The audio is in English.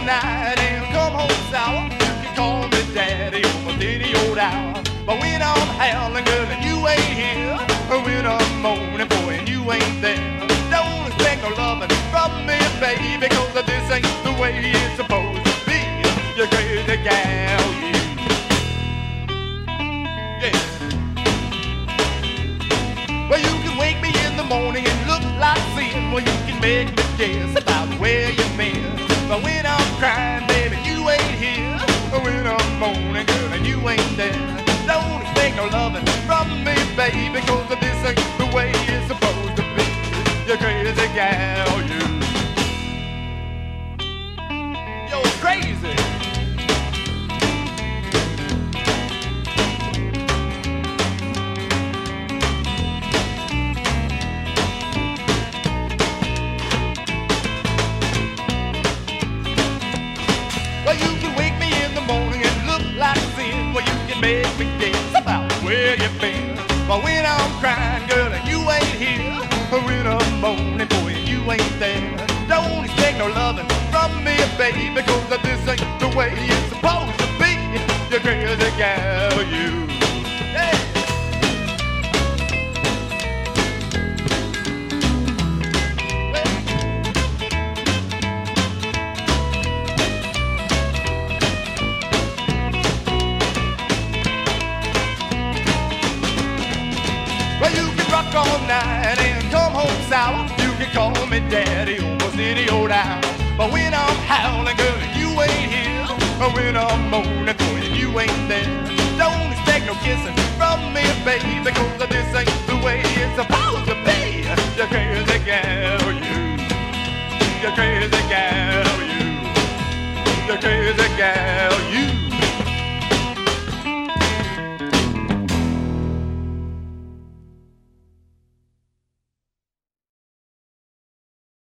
night and come home sour. You can call me daddy almost any old hour. But when I'm howling, girl, and you ain't here, when I'm moaning, boy, and you ain't there, don't expect no loving from me, baby, 'cause this ain't the way it's supposed to be. You crazy gal, you. Yeah. Well, you can wake me in the morning and look like sin. Well, you can make me guess about where you've been. But when I'm crying, baby, you ain't here. When I'm moaning, girl, and you ain't there, don't expect no loving from me, baby, 'cause this ain't the way it's supposed to be. You crazy gal, you. You're crazy. Well, you can wake me in the morning and look like sin. Well, you can make me guess about where you've been. But when I'm crying, girl, and you ain't here, when I'm moaning, boy, and you ain't there, don't expect no loving from me, baby, because this ain't the way it's supposed to be. You crazy gal, you. Yeah. Well, you can rock all night and come home sour. You can call me daddy almost any old hour. But when I'm howling, girl, and you ain't here, when I'm moaning, boy, and you ain't there, don't expect no kissing from me, baby, because